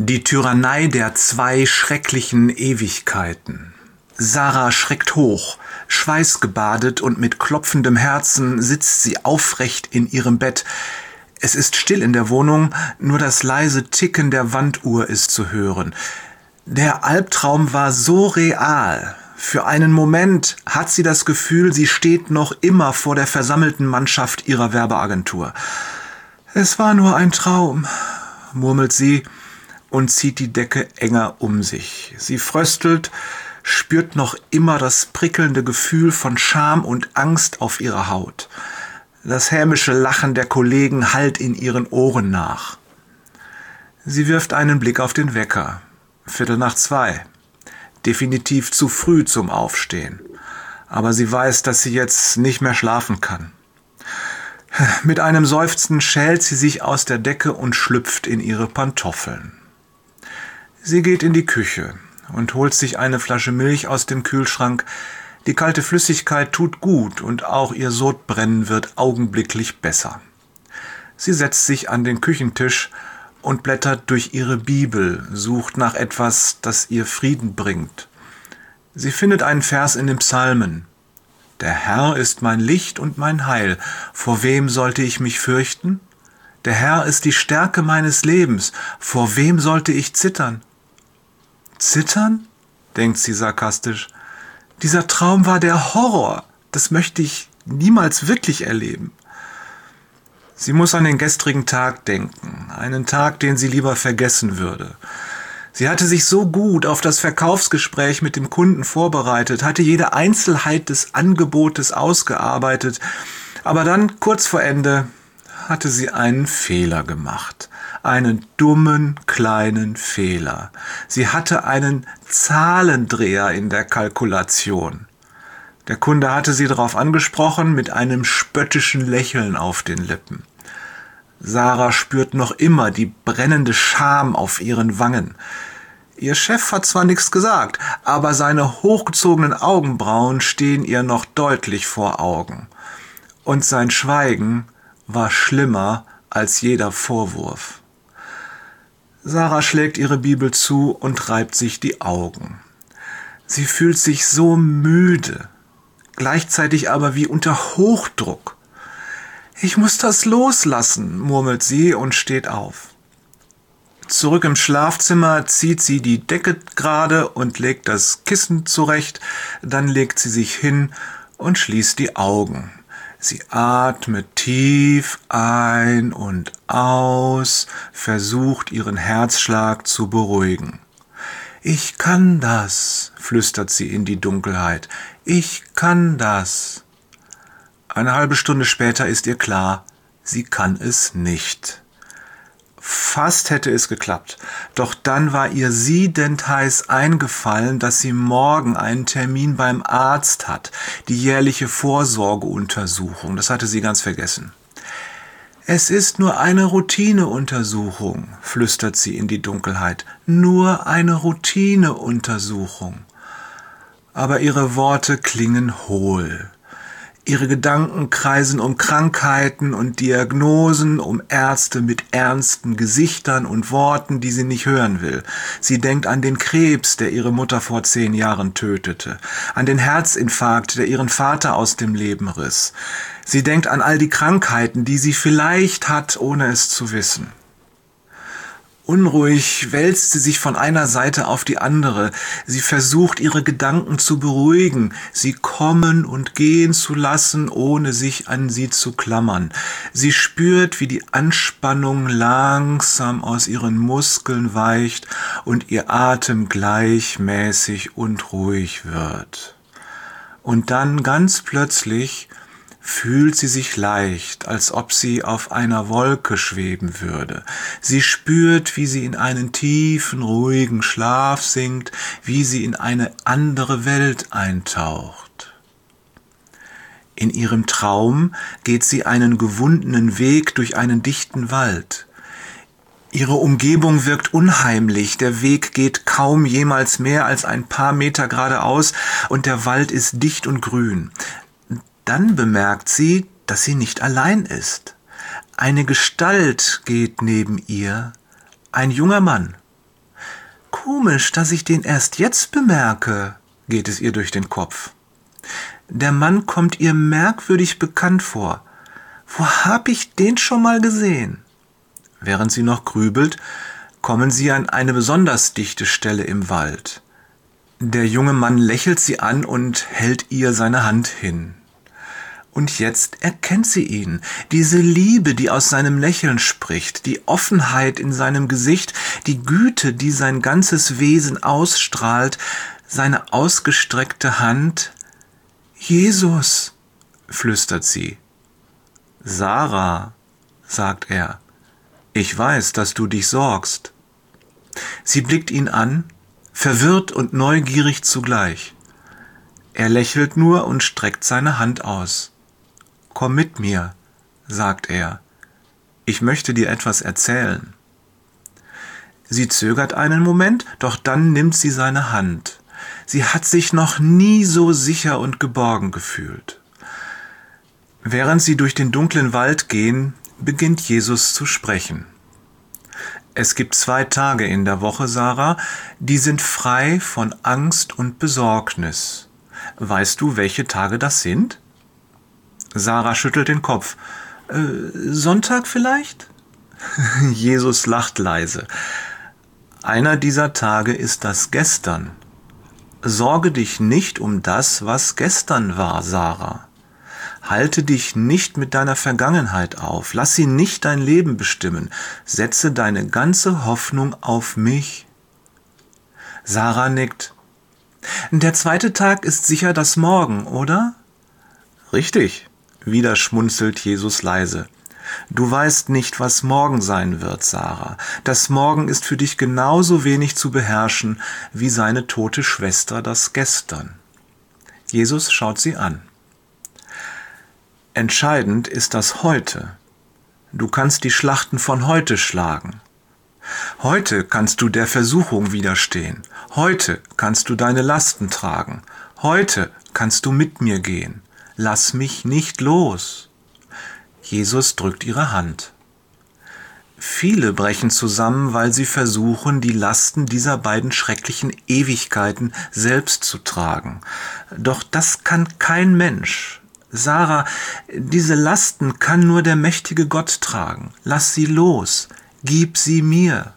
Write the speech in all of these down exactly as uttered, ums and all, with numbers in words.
Die Tyrannei der zwei schrecklichen Ewigkeiten. Sarah schreckt hoch. Schweißgebadet und mit klopfendem Herzen sitzt sie aufrecht in ihrem Bett. Es ist still in der Wohnung, nur das leise Ticken der Wanduhr ist zu hören. Der Albtraum war so real. Für einen Moment hat sie das Gefühl, sie steht noch immer vor der versammelten Mannschaft ihrer Werbeagentur. Es war nur ein Traum, murmelt sie und zieht die Decke enger um sich. Sie fröstelt, spürt noch immer das prickelnde Gefühl von Scham und Angst auf ihrer Haut. Das hämische Lachen der Kollegen hallt in ihren Ohren nach. Sie wirft einen Blick auf den Wecker. Viertel nach zwei. Definitiv zu früh zum Aufstehen. Aber sie weiß, dass sie jetzt nicht mehr schlafen kann. Mit einem Seufzen schält sie sich aus der Decke und schlüpft in ihre Pantoffeln. Sie geht in die Küche und holt sich eine Flasche Milch aus dem Kühlschrank. Die kalte Flüssigkeit tut gut und auch ihr Sodbrennen wird augenblicklich besser. Sie setzt sich an den Küchentisch und blättert durch ihre Bibel, sucht nach etwas, das ihr Frieden bringt. Sie findet einen Vers in den Psalmen. Der Herr ist mein Licht und mein Heil. Vor wem sollte ich mich fürchten? Der Herr ist die Stärke meines Lebens. Vor wem sollte ich zittern? Zittern? Denkt sie sarkastisch. Dieser Traum war der Horror. Das möchte ich niemals wirklich erleben. Sie muss an den gestrigen Tag denken, einen Tag, den sie lieber vergessen würde. Sie hatte sich so gut auf das Verkaufsgespräch mit dem Kunden vorbereitet, hatte jede Einzelheit des Angebotes ausgearbeitet, aber dann, kurz vor Ende, hatte sie einen Fehler gemacht. Einen dummen, kleinen Fehler. Sie hatte einen Zahlendreher in der Kalkulation. Der Kunde hatte sie darauf angesprochen mit einem spöttischen Lächeln auf den Lippen. Sarah spürt noch immer die brennende Scham auf ihren Wangen. Ihr Chef hat zwar nichts gesagt, aber seine hochgezogenen Augenbrauen stehen ihr noch deutlich vor Augen. Und sein Schweigen war schlimmer als jeder Vorwurf. Sarah schlägt ihre Bibel zu und reibt sich die Augen. Sie fühlt sich so müde, gleichzeitig aber wie unter Hochdruck. »Ich muss das loslassen«, murmelt sie und steht auf. Zurück im Schlafzimmer zieht sie die Decke gerade und legt das Kissen zurecht, dann legt sie sich hin und schließt die Augen. Sie atmet tief ein und aus, versucht ihren Herzschlag zu beruhigen. »Ich kann das«, flüstert sie in die Dunkelheit. »Ich kann das.« Eine halbe Stunde später ist ihr klar, sie kann es nicht. Fast hätte es geklappt, doch dann war ihr siedend heiß eingefallen, dass sie morgen einen Termin beim Arzt hat, die jährliche Vorsorgeuntersuchung, das hatte sie ganz vergessen. »Es ist nur eine Routineuntersuchung«, flüstert sie in die Dunkelheit, »nur eine Routineuntersuchung.« Aber ihre Worte klingen hohl. Ihre Gedanken kreisen um Krankheiten und Diagnosen, um Ärzte mit ernsten Gesichtern und Worten, die sie nicht hören will. Sie denkt an den Krebs, der ihre Mutter vor zehn Jahren tötete, an den Herzinfarkt, der ihren Vater aus dem Leben riss. Sie denkt an all die Krankheiten, die sie vielleicht hat, ohne es zu wissen. Unruhig wälzt sie sich von einer Seite auf die andere. Sie versucht, ihre Gedanken zu beruhigen, sie kommen und gehen zu lassen, ohne sich an sie zu klammern. Sie spürt, wie die Anspannung langsam aus ihren Muskeln weicht und ihr Atem gleichmäßig und ruhig wird. Und dann ganz plötzlich fühlt sie sich leicht, als ob sie auf einer Wolke schweben würde. Sie spürt, wie sie in einen tiefen, ruhigen Schlaf sinkt, wie sie in eine andere Welt eintaucht. In ihrem Traum geht sie einen gewundenen Weg durch einen dichten Wald. Ihre Umgebung wirkt unheimlich, der Weg geht kaum jemals mehr als ein paar Meter geradeaus und der Wald ist dicht und grün. Dann bemerkt sie, dass sie nicht allein ist. Eine Gestalt geht neben ihr, ein junger Mann, Komisch, dass ich den erst jetzt bemerke, geht es ihr durch den Kopf. Der Mann kommt ihr merkwürdig bekannt vor. Wo hab ich den schon mal gesehen? Während sie noch grübelt, kommen sie an eine besonders dichte Stelle im Wald. Der junge Mann lächelt sie an und hält ihr seine Hand hin. Und jetzt erkennt sie ihn, diese Liebe, die aus seinem Lächeln spricht, die Offenheit in seinem Gesicht, die Güte, die sein ganzes Wesen ausstrahlt, seine ausgestreckte Hand. »Jesus«, flüstert sie. »Sarah«, sagt er, »ich weiß, dass du dich sorgst.« Sie blickt ihn an, verwirrt und neugierig zugleich. Er lächelt nur und streckt seine Hand aus. »Komm mit mir«, sagt er. »Ich möchte dir etwas erzählen.« Sie zögert einen Moment, doch dann nimmt sie seine Hand. Sie hat sich noch nie so sicher und geborgen gefühlt. Während sie durch den dunklen Wald gehen, beginnt Jesus zu sprechen. Es gibt zwei Tage in der Woche, Sarah, die sind frei von Angst und Besorgnis. Weißt du, welche Tage das sind? Sarah schüttelt den Kopf. Äh, Sonntag vielleicht? Jesus lacht leise. Einer dieser Tage ist das Gestern. Sorge dich nicht um das, was gestern war, Sarah. Halte dich nicht mit deiner Vergangenheit auf. Lass sie nicht dein Leben bestimmen. Setze deine ganze Hoffnung auf mich. Sarah nickt. Der zweite Tag ist sicher das Morgen, oder? Richtig. Wieder schmunzelt Jesus leise. Du weißt nicht, was morgen sein wird, Sarah. Das Morgen ist für dich genauso wenig zu beherrschen, wie seine tote Schwester das Gestern. Jesus schaut sie an. Entscheidend ist das Heute. Du kannst die Schlachten von heute schlagen. Heute kannst du der Versuchung widerstehen. Heute kannst du deine Lasten tragen. Heute kannst du mit mir gehen. Lass mich nicht los. Jesus drückt ihre Hand. Viele brechen zusammen, weil sie versuchen, die Lasten dieser beiden schrecklichen Ewigkeiten selbst zu tragen. Doch das kann kein Mensch. Sarah, diese Lasten kann nur der mächtige Gott tragen. Lass sie los. Gib sie mir.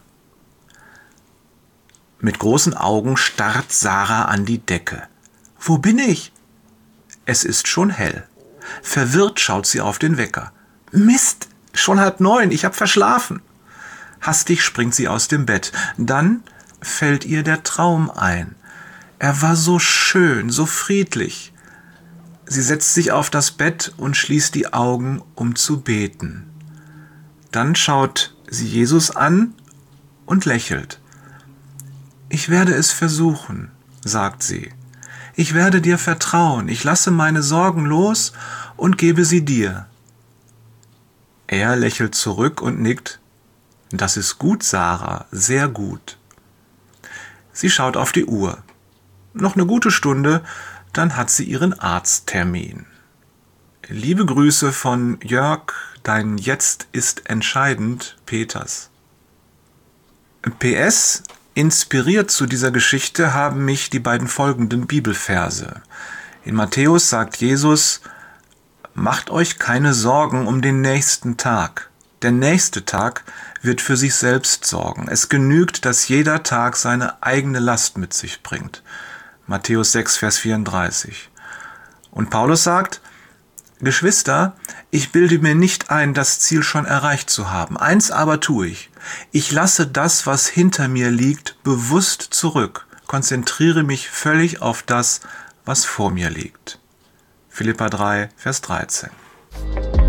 Mit großen Augen starrt Sarah an die Decke. Wo bin ich? Es ist schon hell. Verwirrt schaut sie auf den Wecker. Mist, schon halb neun, ich hab verschlafen. Hastig springt sie aus dem Bett. Dann fällt ihr der Traum ein. Er war so schön, so friedlich. Sie setzt sich auf das Bett und schließt die Augen, um zu beten. Dann schaut sie Jesus an und lächelt. Ich werde es versuchen, sagt sie. Ich werde dir vertrauen, ich lasse meine Sorgen los und gebe sie dir. Er lächelt zurück und nickt. Das ist gut, Sarah, sehr gut. Sie schaut auf die Uhr. Noch eine gute Stunde, dann hat sie ihren Arzttermin. Liebe Grüße von Jörg, dein Jetzt ist entscheidend, Peters. P S Inspiriert zu dieser Geschichte haben mich die beiden folgenden Bibelverse. In Matthäus sagt Jesus, macht euch keine Sorgen um den nächsten Tag. Der nächste Tag wird für sich selbst sorgen. Es genügt, dass jeder Tag seine eigene Last mit sich bringt. Matthäus sechs, Vers vierunddreißig. Und Paulus sagt, Geschwister, ich bilde mir nicht ein, das Ziel schon erreicht zu haben. Eins aber tue ich. Ich lasse das, was hinter mir liegt, bewusst zurück, konzentriere mich völlig auf das, was vor mir liegt. Philipper drei, Vers dreizehn.